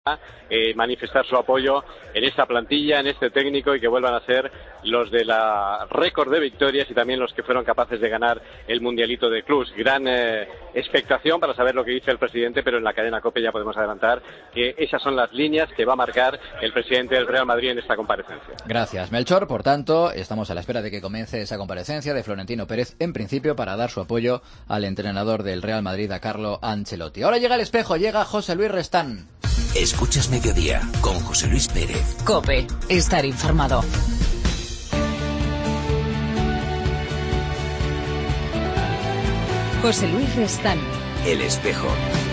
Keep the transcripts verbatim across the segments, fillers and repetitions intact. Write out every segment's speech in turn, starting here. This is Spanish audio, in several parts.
Eh, manifestar su apoyo en esta plantilla, en este técnico, y que vuelvan a ser los de la récord de victorias y también los que fueron capaces de ganar el Mundialito de Clubs. Gran eh, expectación para saber lo que dice el presidente, pero en la cadena COPE ya podemos adelantar que esas son las líneas que va a marcar el presidente del Real Madrid en esta comparecencia. Gracias, Melchor. Por tanto, estamos a la espera de que comience esa comparecencia de Florentino Pérez, en principio para dar su apoyo al entrenador del Real Madrid, a Carlo Ancelotti. Ahora llega el espejo, llega José Luis Restán. Escuchas Mediodía con José Luis Pérez. COPE, estar informado. José Luis Restán. El espejo.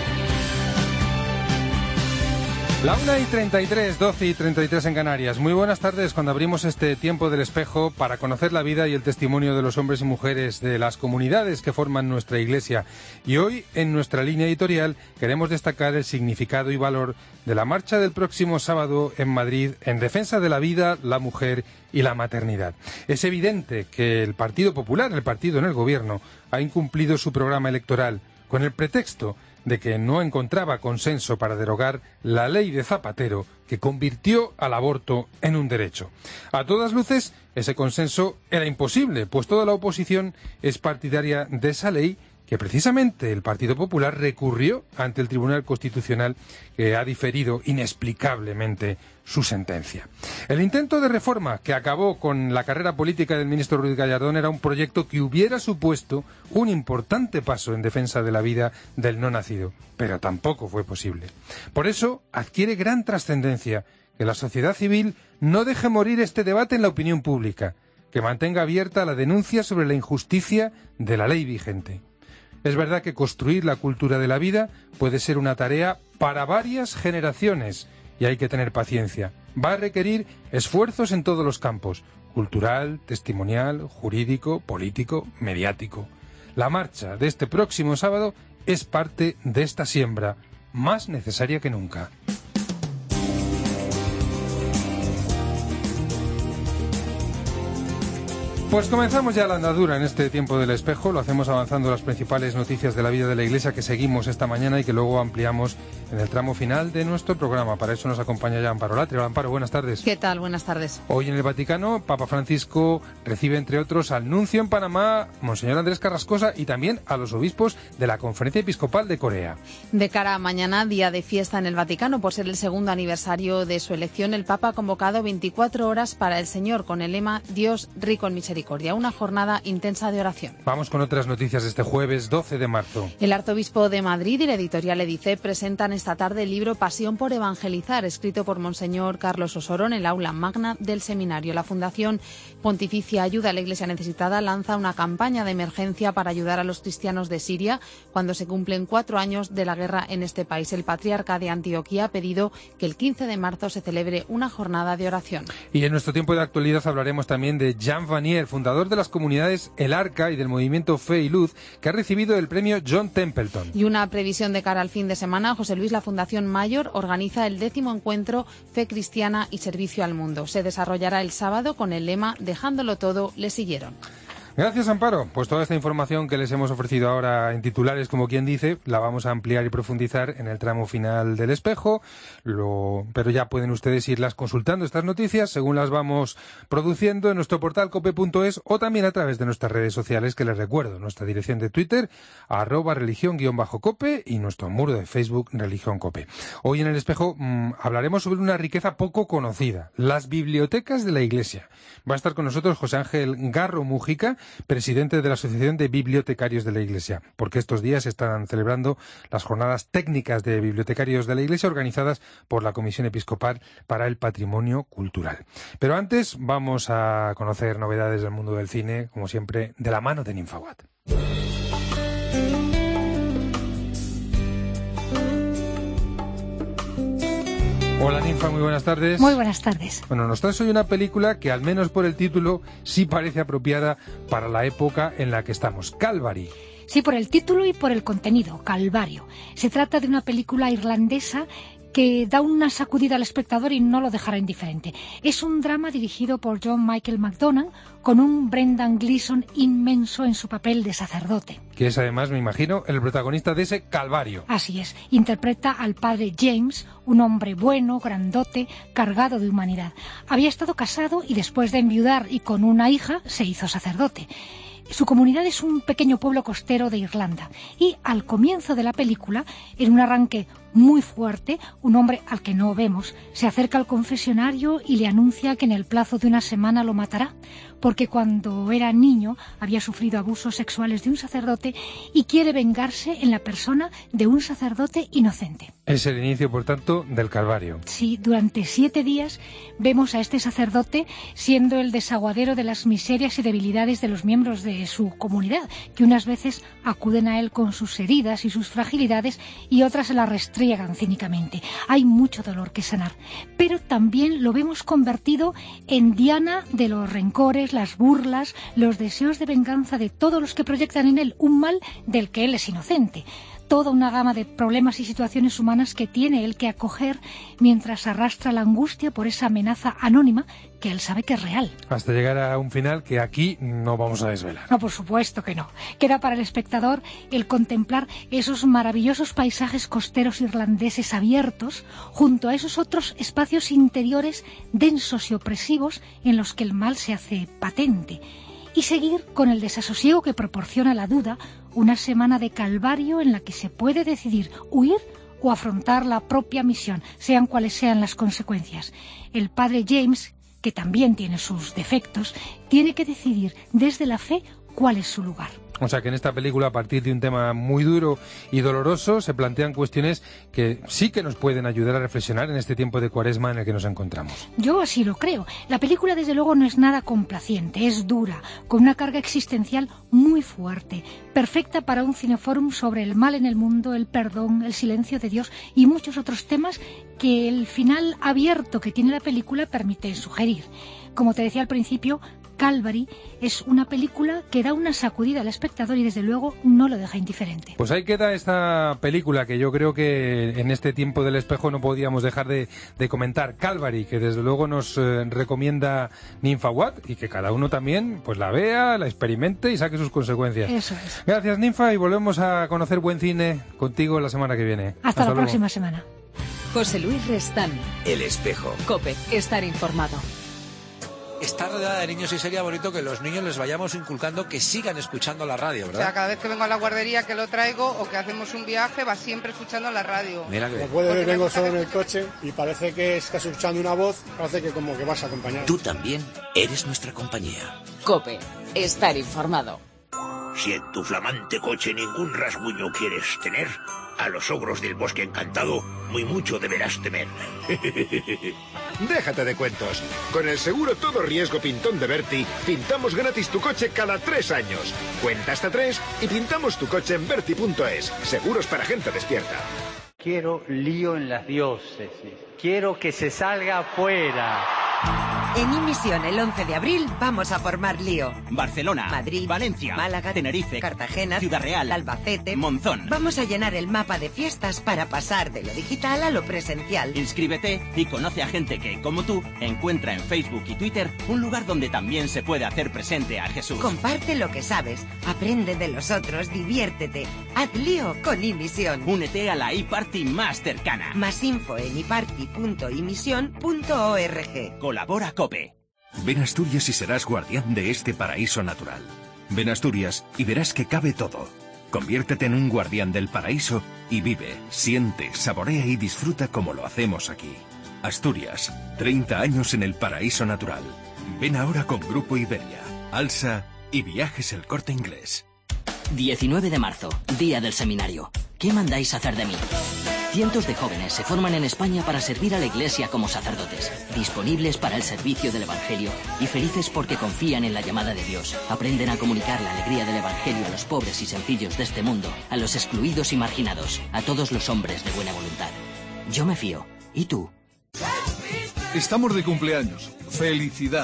La una y treinta y tres, doce y treinta y tres en Canarias. Muy buenas tardes cuando abrimos este tiempo del espejo para conocer la vida y el testimonio de los hombres y mujeres de las comunidades que forman nuestra Iglesia. Y hoy, en nuestra línea editorial, queremos destacar el significado y valor de la marcha del próximo sábado en Madrid en defensa de la vida, la mujer y la maternidad. Es evidente que el Partido Popular, el partido en el gobierno, ha incumplido su programa electoral con el pretexto de que no encontraba consenso para derogar la ley de Zapatero que convirtió al aborto en un derecho. A todas luces, ese consenso era imposible, pues toda la oposición es partidaria de esa ley que precisamente el Partido Popular recurrió ante el Tribunal Constitucional, que ha diferido inexplicablemente su sentencia. El intento de reforma que acabó con la carrera política del ministro Ruiz Gallardón era un proyecto que hubiera supuesto un importante paso en defensa de la vida del no nacido, pero tampoco fue posible. Por eso adquiere gran trascendencia que la sociedad civil no deje morir este debate en la opinión pública, que mantenga abierta la denuncia sobre la injusticia de la ley vigente. Es verdad que construir la cultura de la vida puede ser una tarea para varias generaciones y hay que tener paciencia. Va a requerir esfuerzos en todos los campos: cultural, testimonial, jurídico, político, mediático. La marcha de este próximo sábado es parte de esta siembra, más necesaria que nunca. Pues comenzamos ya la andadura en este tiempo del espejo. Lo hacemos avanzando las principales noticias de la vida de la Iglesia que seguimos esta mañana y que luego ampliamos en el tramo final de nuestro programa. Para eso nos acompaña ya Amparo Latre. Hola, Amparo, buenas tardes. ¿Qué tal? Buenas tardes. Hoy en el Vaticano, Papa Francisco recibe, entre otros, al nuncio en Panamá, Monseñor Andrés Carrascosa, y también a los obispos de la Conferencia Episcopal de Corea. De cara a mañana, día de fiesta en el Vaticano, por ser el segundo aniversario de su elección, el Papa ha convocado veinticuatro horas para el Señor con el lema Dios rico en misericordia, una jornada intensa de oración. Vamos con otras noticias de este jueves doce de marzo. El arzobispo de Madrid y la editorial Edice presentan esta tarde el libro Pasión por Evangelizar, escrito por Monseñor Carlos Osoro en el aula magna del seminario. La Fundación Pontificia Ayuda a la Iglesia Necesitada lanza una campaña de emergencia para ayudar a los cristianos de Siria cuando se cumplen cuatro años de la guerra en este país. El patriarca de Antioquía ha pedido que el quince de marzo se celebre una jornada de oración. Y en nuestro tiempo de actualidad hablaremos también de Jean Vanier, fundador de las comunidades El Arca y del movimiento Fe y Luz, que ha recibido el premio John Templeton. Y una previsión de cara al fin de semana. José Luis, la Fundación Mayor organiza el décimo encuentro Fe Cristiana y Servicio al Mundo. Se desarrollará el sábado con el lema Dejándolo todo, le siguieron. Gracias, Amparo. Pues toda esta información que les hemos ofrecido ahora en titulares, como quien dice, la vamos a ampliar y profundizar en el tramo final del espejo. Lo... Pero ya pueden ustedes irlas consultando, estas noticias, según las vamos produciendo en nuestro portal cope punto es o también a través de nuestras redes sociales, que les recuerdo, nuestra dirección de Twitter, arroba religión guión bajo cope, y nuestro muro de Facebook, Religión Cope. Hoy en el espejo mmm, hablaremos sobre una riqueza poco conocida, las bibliotecas de la Iglesia. Va a estar con nosotros José Ángel Garro Mújica, presidente de la Asociación de Bibliotecarios de la Iglesia, porque estos días se están celebrando las jornadas técnicas de bibliotecarios de la Iglesia organizadas por la Comisión Episcopal para el Patrimonio Cultural. Pero antes vamos a conocer novedades del mundo del cine, como siempre, de la mano de Ninfaguat. Hola, Ninfa, muy buenas tardes. Muy buenas tardes. Bueno, nos traes hoy una película que, al menos por el título, sí parece apropiada para la época en la que estamos. Calvary. Sí, por el título y por el contenido, Calvario. Se trata de una película irlandesa que da una sacudida al espectador y no lo dejará indiferente. Es un drama dirigido por John Michael McDonagh, con un Brendan Gleeson inmenso en su papel de sacerdote. Que es además, me imagino, el protagonista de ese calvario. Así es, interpreta al padre James, un hombre bueno, grandote, cargado de humanidad. Había estado casado y después de enviudar y con una hija, se hizo sacerdote. Su comunidad es un pequeño pueblo costero de Irlanda y al comienzo de la película, en un arranque muy fuerte, un hombre al que no vemos se acerca al confesionario y le anuncia que en el plazo de una semana lo matará, porque cuando era niño había sufrido abusos sexuales de un sacerdote y quiere vengarse en la persona de un sacerdote inocente. Es el inicio, por tanto, del calvario. Sí, durante siete días vemos a este sacerdote siendo el desaguadero de las miserias y debilidades de los miembros de su comunidad, que unas veces acuden a él con sus heridas y sus fragilidades y otras se las restriegan cínicamente. Hay mucho dolor que sanar, pero también lo vemos convertido en diana de los rencores, las burlas, los deseos de venganza de todos los que proyectan en él un mal del que él es inocente. Toda una gama de problemas y situaciones humanas que tiene él que acoger mientras arrastra la angustia por esa amenaza anónima que él sabe que es real. Hasta llegar a un final que aquí no vamos a desvelar. No, por supuesto que no. Queda para el espectador el contemplar esos maravillosos paisajes costeros irlandeses abiertos junto a esos otros espacios interiores densos y opresivos en los que el mal se hace patente. Y seguir con el desasosiego que proporciona la duda, una semana de calvario en la que se puede decidir huir o afrontar la propia misión, sean cuales sean las consecuencias. El padre James, que también tiene sus defectos, tiene que decidir desde la fe cuál es su lugar. O sea que en esta película, a partir de un tema muy duro y doloroso, se plantean cuestiones que sí que nos pueden ayudar a reflexionar en este tiempo de Cuaresma en el que nos encontramos. Yo así lo creo. La película, desde luego, no es nada complaciente, es dura, con una carga existencial muy fuerte, perfecta para un cineforum sobre el mal en el mundo, el perdón, el silencio de Dios y muchos otros temas que el final abierto que tiene la película permite sugerir. Como te decía al principio, Calvary es una película que da una sacudida al espectador y desde luego no lo deja indiferente. Pues ahí queda esta película que yo creo que en este tiempo del espejo no podíamos dejar de, de comentar. Calvary, que desde luego nos eh, recomienda Ninfa Watt y que cada uno también pues la vea, la experimente y saque sus consecuencias. Eso es. Gracias, Ninfa, y volvemos a conocer buen cine contigo la semana que viene. Hasta, Hasta la luego. próxima semana. José Luis Restán. El espejo. COPE. Estar informado. Está rodeada de niños y sería bonito que los niños les vayamos inculcando que sigan escuchando la radio, ¿verdad? O sea, cada vez que vengo a la guardería que lo traigo o que hacemos un viaje va siempre escuchando la radio. Mira que... Como puedes ver, vengo solo en el coche y parece que estás escuchando una voz, parece que como que vas acompañado. Tú también eres nuestra compañía. COPE. Estar informado. Si en tu flamante coche ningún rasguño quieres tener, a los ogros del bosque encantado muy mucho deberás temer. Déjate de cuentos. Con el seguro todo riesgo Pintón de Berti, pintamos gratis tu coche cada tres años. Cuenta hasta tres y pintamos tu coche en berti punto es. Seguros para gente despierta. Quiero lío en las diócesis. Quiero que se salga afuera. En Imisión, el once de abril, vamos a formar lío. Barcelona, Madrid, Valencia, Málaga, Tenerife, Cartagena, Ciudad Real, Albacete, Monzón. Vamos a llenar el mapa de fiestas para pasar de lo digital a lo presencial. Inscríbete y conoce a gente que, como tú, encuentra en Facebook y Twitter un lugar donde también se puede hacer presente a Jesús. Comparte lo que sabes, aprende de los otros, diviértete. Haz lío con Imisión. Únete a la iParty más cercana. Más info en iparty punto imisión punto org. Colabora COPE. Ven a Asturias y serás guardián de este paraíso natural. Ven a Asturias y verás que cabe todo. Conviértete en un guardián del paraíso y vive, siente, saborea y disfruta como lo hacemos aquí. Asturias, treinta años en el paraíso natural. Ven ahora con Grupo Iberia, Alsa y Viajes El Corte Inglés. diecinueve de marzo, Día del Seminario. ¿Qué mandáis hacer de mí? Cientos de jóvenes se forman en España para servir a la Iglesia como sacerdotes, disponibles para el servicio del Evangelio y felices porque confían en la llamada de Dios. Aprenden a comunicar la alegría del Evangelio a los pobres y sencillos de este mundo, a los excluidos y marginados, a todos los hombres de buena voluntad. Yo me fío. ¿Y tú? Estamos de cumpleaños. ¡Felicidades!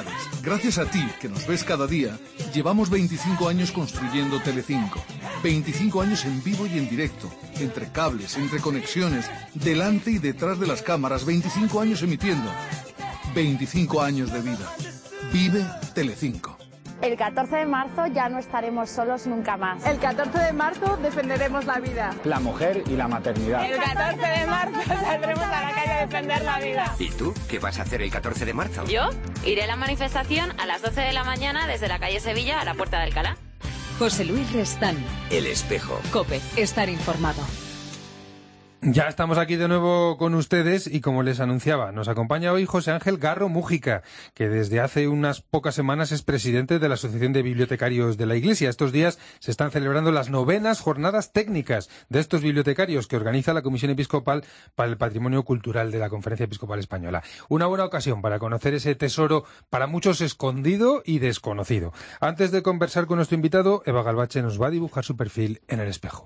Gracias a ti, que nos ves cada día, llevamos veinticinco años construyendo Telecinco. veinticinco años en vivo y en directo, entre cables, entre conexiones, delante y detrás de las cámaras, veinticinco años emitiendo. veinticinco años de vida. Vive Telecinco. El catorce de marzo ya no estaremos solos nunca más. El catorce de marzo defenderemos la vida. La mujer y la maternidad. El catorce de marzo saldremos a la calle a defender la vida. ¿Y tú qué vas a hacer el catorce de marzo? Yo iré a la manifestación a las doce de la mañana desde la calle Sevilla a la Puerta de Alcalá. José Luis Restán. El Espejo. COPE. Estar informado. Ya estamos aquí de nuevo con ustedes y como les anunciaba, nos acompaña hoy José Ángel Garro Mújica, que desde hace unas pocas semanas es presidente de la Asociación de Bibliotecarios de la Iglesia. Estos días se están celebrando las novenas jornadas técnicas de estos bibliotecarios que organiza la Comisión Episcopal para el Patrimonio Cultural de la Conferencia Episcopal Española. Una buena ocasión para conocer ese tesoro para muchos escondido y desconocido. Antes de conversar con nuestro invitado, Eva Galvache nos va a dibujar su perfil en el espejo.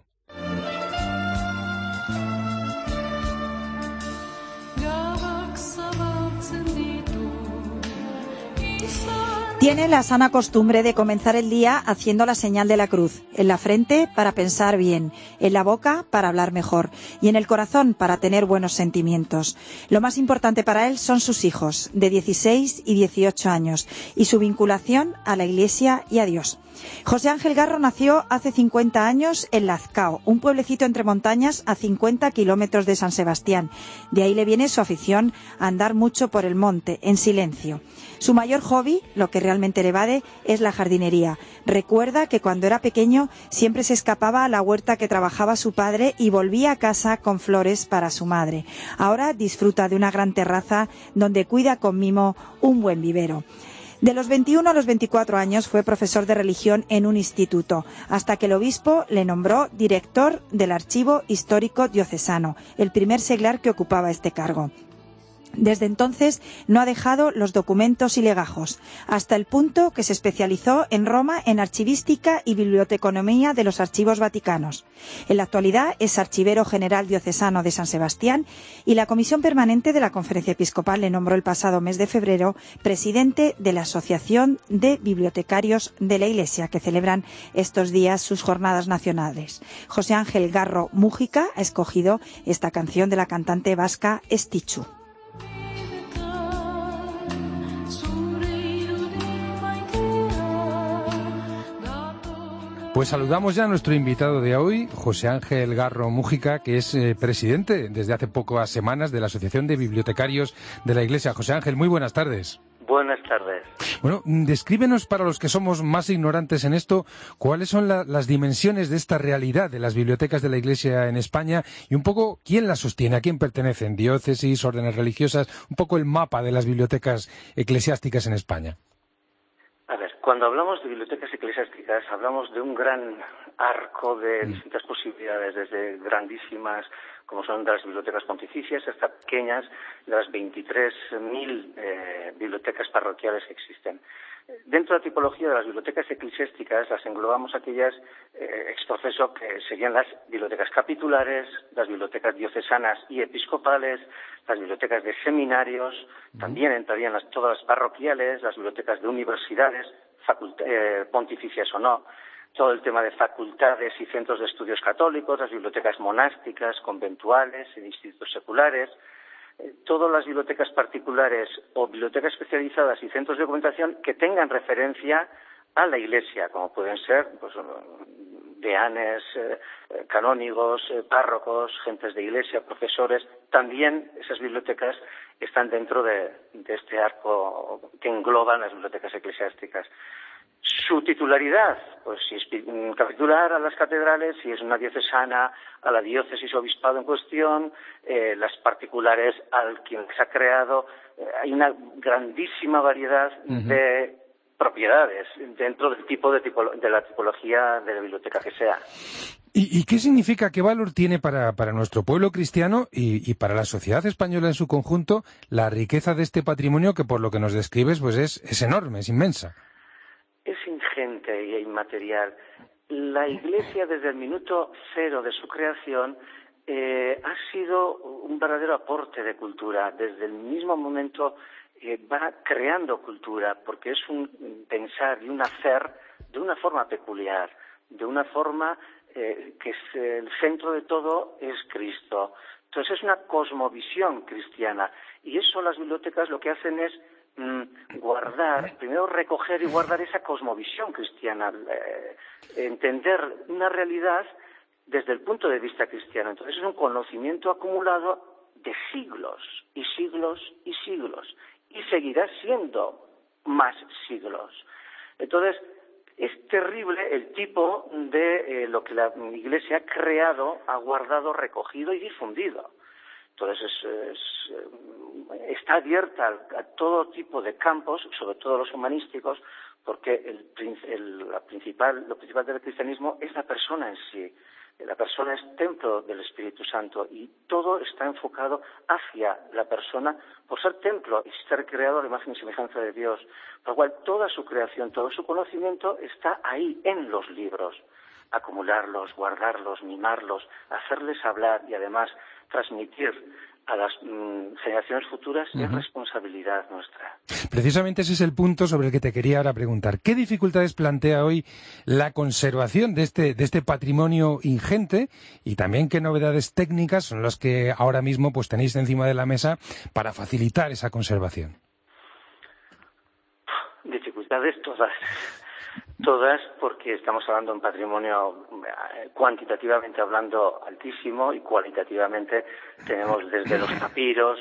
Tiene la sana costumbre de comenzar el día haciendo la señal de la cruz, en la frente para pensar bien, en la boca para hablar mejor y en el corazón para tener buenos sentimientos. Lo más importante para él son sus hijos, de dieciséis y dieciocho años, y su vinculación a la Iglesia y a Dios. José Ángel Garro nació hace cincuenta años en Lazcao, un pueblecito entre montañas a cincuenta kilómetros de San Sebastián. De ahí le viene su afición a andar mucho por el monte, en silencio. Su mayor hobby, lo que realmente le evade, es la jardinería. Recuerda que cuando era pequeño siempre se escapaba a la huerta que trabajaba su padre y volvía a casa con flores para su madre. Ahora disfruta de una gran terraza donde cuida con mimo un buen vivero. De los veintiuno a los veinticuatro años fue profesor de religión en un instituto, hasta que el obispo le nombró director del Archivo Histórico Diocesano, el primer seglar que ocupaba este cargo. Desde entonces no ha dejado los documentos y legajos, hasta el punto que se especializó en Roma en archivística y biblioteconomía de los archivos vaticanos. En la actualidad es archivero general diocesano de San Sebastián y la Comisión Permanente de la Conferencia Episcopal le nombró el pasado mes de febrero presidente de la Asociación de Bibliotecarios de la Iglesia, que celebran estos días sus jornadas nacionales. José Ángel Garro Mújica ha escogido esta canción de la cantante vasca Estichu. Pues saludamos ya a nuestro invitado de hoy, José Ángel Garro Mújica, que es eh, presidente desde hace pocas semanas de la Asociación de Bibliotecarios de la Iglesia. José Ángel, muy buenas tardes. Buenas tardes. Bueno, descríbenos para los que somos más ignorantes en esto, cuáles son la, las dimensiones de esta realidad de las bibliotecas de la Iglesia en España y un poco quién las sostiene, a quién pertenecen, diócesis, órdenes religiosas, un poco el mapa de las bibliotecas eclesiásticas en España. A ver, cuando hablamos de bibliotecas eclesiásticas, hablamos de un gran arco de mm. distintas posibilidades, desde grandísimas, como son de las bibliotecas pontificias, hasta pequeñas, de las veintitrés mil eh, bibliotecas parroquiales que existen. Dentro de la tipología de las bibliotecas eclesiásticas las englobamos aquellas eh, ex profeso que serían las bibliotecas capitulares, las bibliotecas diocesanas y episcopales, las bibliotecas de seminarios, también entrarían las, todas las parroquiales, las bibliotecas de universidades, faculta, eh, pontificias o no, todo el tema de facultades y centros de estudios católicos, las bibliotecas monásticas, conventuales, en institutos seculares, eh, todas las bibliotecas particulares o bibliotecas especializadas y centros de documentación que tengan referencia a la Iglesia, como pueden ser pues, deanes, eh, canónigos, eh, párrocos, gentes de Iglesia, profesores. También esas bibliotecas están dentro de, de este arco que engloban las bibliotecas eclesiásticas. Su titularidad, pues si es capitular a las catedrales, si es una diocesana, a la diócesis o obispado en cuestión, eh, las particulares al quien se ha creado. Eh, hay una grandísima variedad uh-huh. de propiedades dentro del tipo de, tipo de la tipología de la biblioteca que sea. ¿Y, y qué significa, qué valor tiene para, para nuestro pueblo cristiano y, y para la sociedad española en su conjunto la riqueza de este patrimonio que, por lo que nos describes, pues es, es enorme, es inmensa? Es ingente e inmaterial. La Iglesia, desde el minuto cero de su creación, eh, ha sido un verdadero aporte de cultura. Desde el mismo momento eh, va creando cultura, porque es un pensar y un hacer de una forma peculiar, de una forma eh, que es, eh, el centro de todo es Cristo. Entonces es una cosmovisión cristiana, y eso las bibliotecas lo que hacen es mmm, guardar, primero recoger y guardar esa cosmovisión cristiana, eh, entender una realidad desde el punto de vista cristiano. Entonces es un conocimiento acumulado de siglos y siglos y siglos, y seguirá siendo más siglos. Entonces es terrible el tipo de eh, lo que la Iglesia ha creado, ha guardado, recogido y difundido. Entonces es, es, está abierta a, a todo tipo de campos, sobre todo los humanísticos, porque el, el, la principal, lo principal del cristianismo es la persona en sí. La persona es templo del Espíritu Santo, y todo está enfocado hacia la persona por ser templo y ser creado a la imagen y semejanza de Dios. Por lo cual toda su creación, todo su conocimiento está ahí en los libros. Acumularlos, guardarlos, mimarlos, hacerles hablar y además transmitir a las mm, generaciones futuras uh-huh. es responsabilidad nuestra. Precisamente ese es el punto sobre el que te quería ahora preguntar. ¿Qué dificultades plantea hoy la conservación de este, de este patrimonio ingente, y también qué novedades técnicas son las que ahora mismo pues tenéis encima de la mesa para facilitar esa conservación? Dificultades todas. Todas, porque estamos hablando de un patrimonio cuantitativamente hablando altísimo, y cualitativamente tenemos desde los papiros,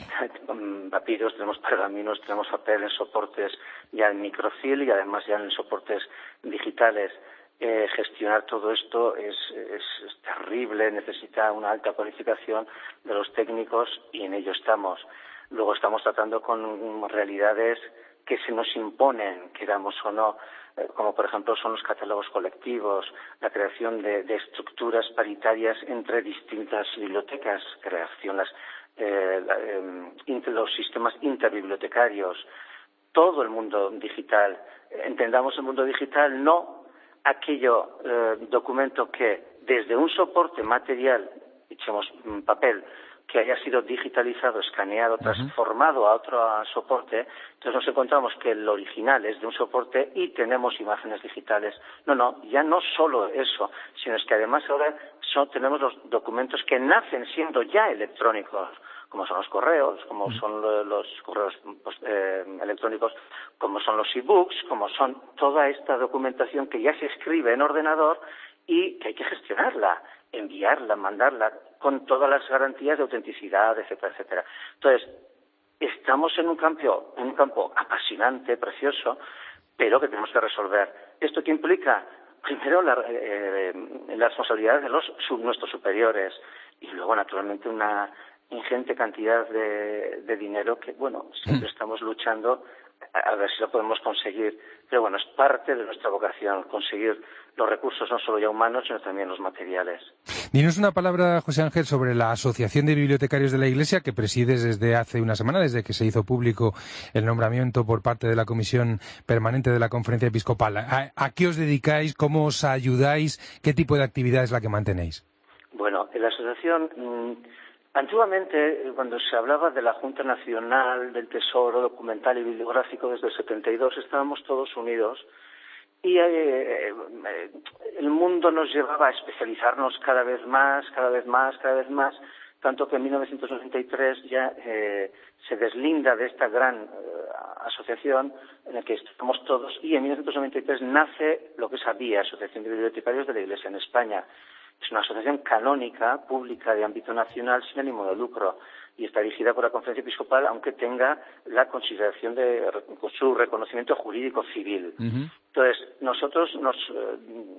papiros, tenemos pergaminos, tenemos papel en soportes ya en microfilm y además ya en soportes digitales. Eh, gestionar todo esto es, es, es terrible, necesita una alta cualificación de los técnicos, y en ello estamos. Luego estamos tratando con realidades que se nos imponen, queramos o no, como por ejemplo son los catálogos colectivos, la creación de, de estructuras paritarias entre distintas bibliotecas, creación las, eh, la, eh, inter, los sistemas interbibliotecarios, todo el mundo digital. Entendamos el mundo digital no aquello eh, documento que desde un soporte material, echemos papel, que haya sido digitalizado, escaneado, transformado a otro soporte. Entonces nos encontramos que el original es de un soporte y tenemos imágenes digitales. No, no, ya no solo eso, sino es que además ahora son, tenemos los documentos que nacen siendo ya electrónicos, como son los correos, como son los correos pues, eh, electrónicos, como son los e-books, como son toda esta documentación que ya se escribe en ordenador y que hay que gestionarla, enviarla, mandarla, con todas las garantías de autenticidad, etcétera, etcétera. Entonces, estamos en un campo, en un campo apasionante, precioso, pero que tenemos que resolver. ¿Esto qué implica? Primero, la, eh, la responsabilidad de los sub, nuestros superiores, y luego, naturalmente, una ingente cantidad de, de dinero que, bueno, siempre estamos luchando a, a ver si lo podemos conseguir. Pero bueno, es parte de nuestra vocación, conseguir los recursos no solo ya humanos, sino también los materiales. Dinos una palabra, José Ángel, sobre la Asociación de Bibliotecarios de la Iglesia, que presides desde hace una semana, desde que se hizo público el nombramiento por parte de la Comisión Permanente de la Conferencia Episcopal. ¿A, a qué os dedicáis? ¿Cómo os ayudáis? ¿Qué tipo de actividad es la que mantenéis? Bueno, en la asociación, mmm, antiguamente, cuando se hablaba de la Junta Nacional del Tesoro Documental y Bibliográfico desde el setenta y dos, estábamos todos unidos. Y eh, eh, el mundo nos llevaba a especializarnos cada vez más, cada vez más, cada vez más, tanto que en mil novecientos noventa y tres ya eh, se deslinda de esta gran eh, asociación en la que estamos todos, y en mil novecientos noventa y tres nace lo que es A B I A, Asociación de Bibliotecarios de la Iglesia en España. Es una asociación canónica, pública, de ámbito nacional, sin ánimo de lucro, y está dirigida por la Conferencia Episcopal, aunque tenga la consideración de su reconocimiento jurídico civil. Uh-huh. Entonces, nosotros nos, eh,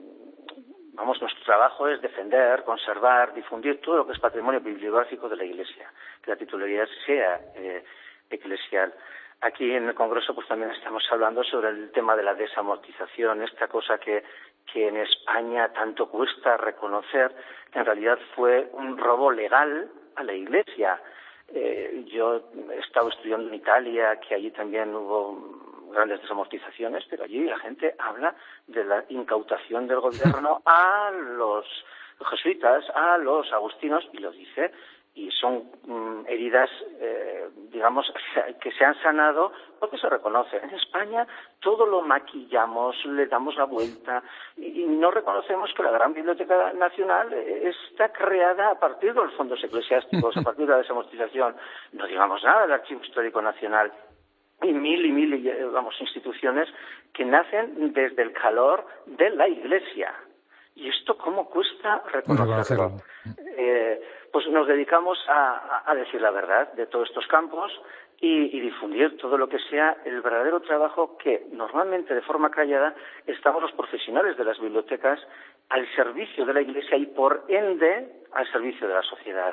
vamos, nuestro trabajo es defender, conservar, difundir todo lo que es patrimonio bibliográfico de la Iglesia, que la titularidad sea eh, eclesial. Aquí en el Congreso pues también estamos hablando sobre el tema de la desamortización, esta cosa que, que en España tanto cuesta reconocer, que en realidad fue un robo legal a la Iglesia. Eh, yo he estado estudiando en Italia, que allí también hubo grandes desamortizaciones, pero allí la gente habla de la incautación del gobierno a los jesuitas, a los agustinos, y lo dice, y son mm, heridas eh, digamos, que se han sanado porque se reconoce. En España todo lo maquillamos, le damos la vuelta y, y no reconocemos que la Gran Biblioteca Nacional está creada a partir de los fondos eclesiásticos, a partir de la desamortización. No digamos nada del Archivo Histórico Nacional y mil y mil, vamos, instituciones que nacen desde el calor de la Iglesia. ¿Y esto cómo cuesta reconocerlo? Eh, pues nos dedicamos a, a decir la verdad de todos estos campos y, y difundir todo lo que sea el verdadero trabajo que normalmente de forma callada estamos los profesionales de las bibliotecas al servicio de la Iglesia y por ende al servicio de la sociedad.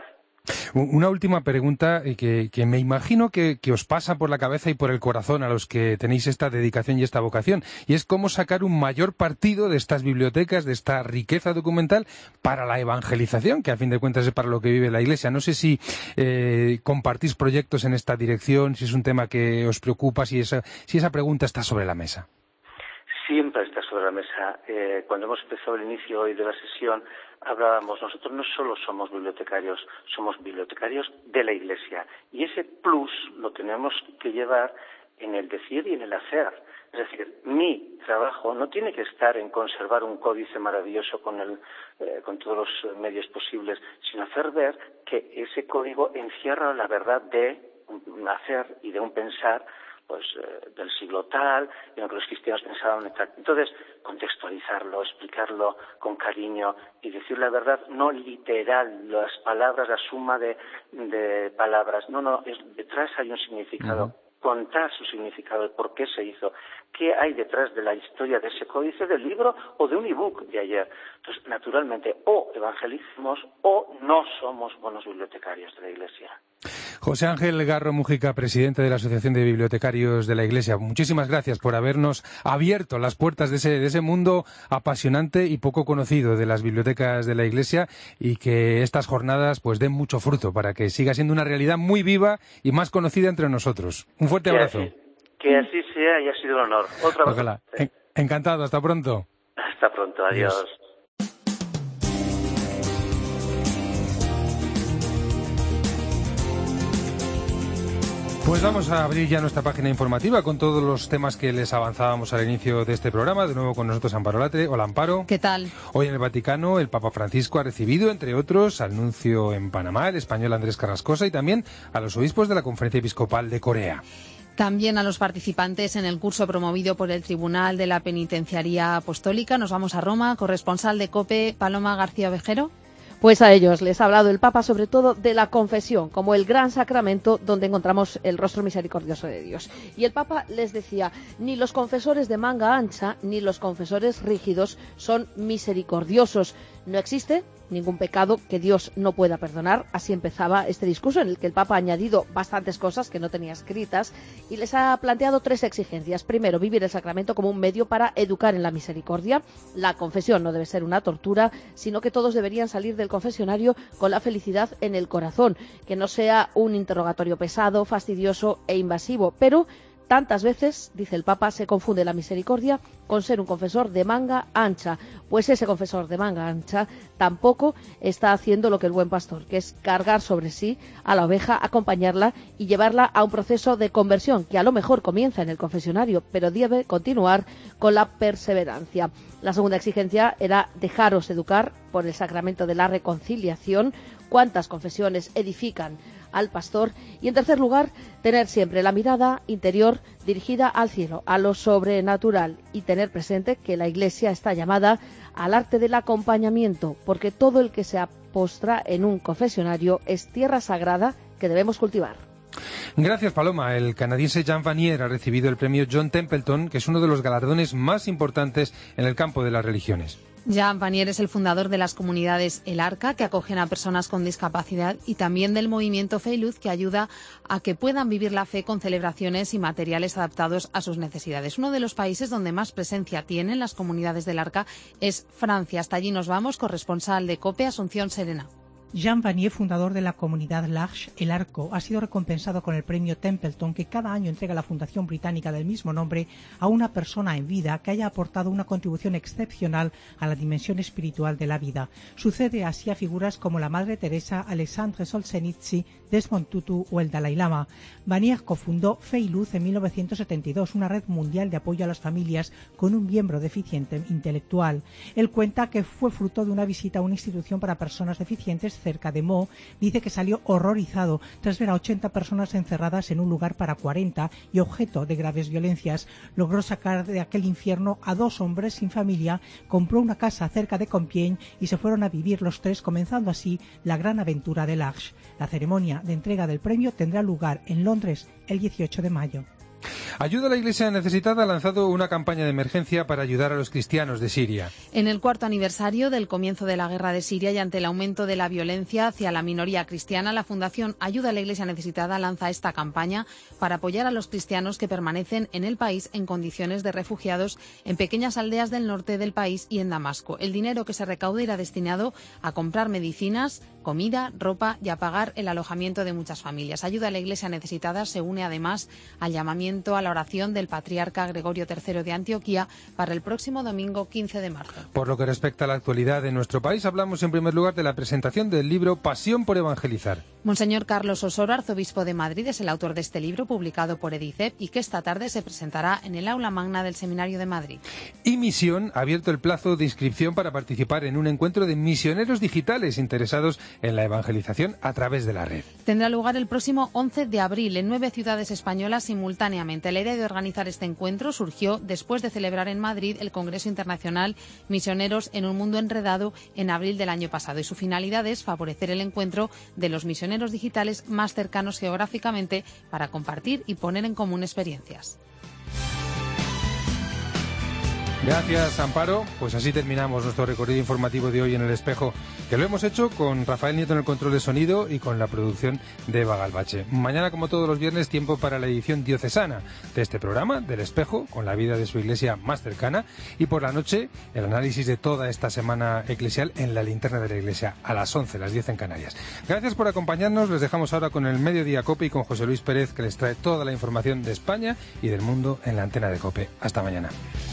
Una última pregunta que, que me imagino que, que os pasa por la cabeza y por el corazón a los que tenéis esta dedicación y esta vocación, y es cómo sacar un mayor partido de estas bibliotecas, de esta riqueza documental para la evangelización, que a fin de cuentas es para lo que vive la Iglesia. No sé si eh, compartís proyectos en esta dirección, si es un tema que os preocupa, si esa, si esa pregunta está sobre la mesa. Siempre está sobre la mesa. Eh, cuando hemos empezado el inicio hoy de la sesión, hablábamos, nosotros no solo somos bibliotecarios, somos bibliotecarios de la Iglesia. Y ese plus lo tenemos que llevar en el decir y en el hacer. Es decir, mi trabajo no tiene que estar en conservar un códice maravilloso con, el, eh, con todos los medios posibles, sino hacer ver que ese código encierra la verdad de un hacer y de un pensar pues eh, del siglo tal, en lo que los cristianos pensaban. Entonces, contextualizarlo, explicarlo con cariño y decir la verdad, no literal, las palabras, la suma de, de palabras. No, no, es, detrás hay un significado. Uh-huh. Contar su significado, de por qué se hizo, qué hay detrás de la historia de ese códice, del libro o de un ebook de ayer. Entonces, naturalmente, o evangelizamos o no somos buenos bibliotecarios de la Iglesia. José Ángel Garro Mújica, presidente de la Asociación de Bibliotecarios de la Iglesia, muchísimas gracias por habernos abierto las puertas de ese, de ese mundo apasionante y poco conocido de las bibliotecas de la Iglesia, y que estas jornadas pues den mucho fruto para que siga siendo una realidad muy viva y más conocida entre nosotros. Un fuerte que abrazo. Así, que así sea y ha sido un honor. Otra Ojalá. En, encantado, hasta pronto. Hasta pronto, adiós. adiós. Pues vamos a abrir ya nuestra página informativa con todos los temas que les avanzábamos al inicio de este programa. De nuevo con nosotros Amparo Latre. Hola, Amparo. ¿Qué tal? Hoy en el Vaticano el Papa Francisco ha recibido, entre otros, al nuncio en Panamá, el español Andrés Carrascosa, y también a los obispos de la Conferencia Episcopal de Corea. También a los participantes en el curso promovido por el Tribunal de la Penitenciaría Apostólica. Nos vamos a Roma. Corresponsal de COPE, Paloma García Ovejero. Pues a ellos les ha hablado el Papa sobre todo de la confesión como el gran sacramento donde encontramos el rostro misericordioso de Dios. Y el Papa les decía, ni los confesores de manga ancha ni los confesores rígidos son misericordiosos. No existe ningún pecado que Dios no pueda perdonar. Así empezaba este discurso en el que el Papa ha añadido bastantes cosas que no tenía escritas y les ha planteado tres exigencias. Primero, vivir el sacramento como un medio para educar en la misericordia. La confesión no debe ser una tortura, sino que todos deberían salir del confesionario con la felicidad en el corazón, que no sea un interrogatorio pesado, fastidioso e invasivo. Pero tantas veces, dice el Papa, se confunde la misericordia con ser un confesor de manga ancha. Pues ese confesor de manga ancha tampoco está haciendo lo que el buen pastor, que es cargar sobre sí a la oveja, acompañarla y llevarla a un proceso de conversión que a lo mejor comienza en el confesionario, pero debe continuar con la perseverancia. La segunda exigencia era dejaros educar por el sacramento de la reconciliación. ¿Cuántas confesiones edifican al pastor? Y en tercer lugar, tener siempre la mirada interior dirigida al cielo, a lo sobrenatural, y tener presente que la Iglesia está llamada al arte del acompañamiento, porque todo el que se apostra en un confesionario es tierra sagrada que debemos cultivar. Gracias, Paloma. El canadiense Jean Vanier ha recibido el premio John Templeton, que es uno de los galardones más importantes en el campo de las religiones. Jean Vanier es el fundador de las comunidades El Arca, que acogen a personas con discapacidad, y también del movimiento Fe y Luz, que ayuda a que puedan vivir la fe con celebraciones y materiales adaptados a sus necesidades. Uno de los países donde más presencia tienen las comunidades del Arca es Francia. Hasta allí nos vamos. Corresponsal de COPE, Asunción Serena. Jean Vanier, fundador de la comunidad L'Arche, el Arco, ha sido recompensado con el premio Templeton que cada año entrega la Fundación Británica del mismo nombre a una persona en vida que haya aportado una contribución excepcional a la dimensión espiritual de la vida. Sucede así a figuras como la Madre Teresa, Alexandre Solzhenitsyn, Desmond Tutu o el Dalai Lama. Vanier cofundó Fe y Luz en mil novecientos setenta y dos, una red mundial de apoyo a las familias con un miembro deficiente intelectual. Él cuenta que fue fruto de una visita a una institución para personas deficientes cerca de Meaux. Dice que salió horrorizado tras ver a ochenta personas encerradas en un lugar para cuarenta y objeto de graves violencias. Logró sacar de aquel infierno a dos hombres sin familia, compró una casa cerca de Compiègne y se fueron a vivir los tres, comenzando así la gran aventura de l'Arche. La ceremonia de entrega del premio tendrá lugar en Londres el dieciocho de mayo. Ayuda a la Iglesia Necesitada ha lanzado una campaña de emergencia para ayudar a los cristianos de Siria. En el cuarto aniversario del comienzo de la guerra de Siria y ante el aumento de la violencia hacia la minoría cristiana, la Fundación Ayuda a la Iglesia Necesitada lanza esta campaña para apoyar a los cristianos que permanecen en el país en condiciones de refugiados en pequeñas aldeas del norte del país y en Damasco. El dinero que se recaude irá destinado a comprar medicinas, comida, ropa y a pagar el alojamiento de muchas familias. Ayuda a la Iglesia Necesitada se une además al llamamiento a la oración del patriarca Gregorio tercero de Antioquía para el próximo domingo quince de marzo. Por lo que respecta a la actualidad de nuestro país, hablamos en primer lugar de la presentación del libro Pasión por Evangelizar. Monseñor Carlos Osoro, arzobispo de Madrid, es el autor de este libro publicado por Edicep y que esta tarde se presentará en el aula magna del Seminario de Madrid. Y Misión ha abierto el plazo de inscripción para participar en un encuentro de misioneros digitales interesados en la evangelización a través de la red. Tendrá lugar el próximo once de abril en nueve ciudades españolas simultáneamente. La idea de organizar este encuentro surgió después de celebrar en Madrid el Congreso Internacional Misioneros en un Mundo Enredado en abril del año pasado y su finalidad es favorecer el encuentro de los misioneros digitales más cercanos geográficamente para compartir y poner en común experiencias. Gracias, Amparo. Pues así terminamos nuestro recorrido informativo de hoy en El Espejo, que lo hemos hecho con Rafael Nieto en el control de sonido y con la producción de Eva Galvache. Mañana, como todos los viernes, tiempo para la edición diocesana de este programa, del Espejo, con la vida de su iglesia más cercana, y por la noche, el análisis de toda esta semana eclesial en la linterna de la iglesia, a las once, las diez en Canarias. Gracias por acompañarnos. Les dejamos ahora con el Mediodía COPE y con José Luis Pérez, que les trae toda la información de España y del mundo en la antena de COPE. Hasta mañana.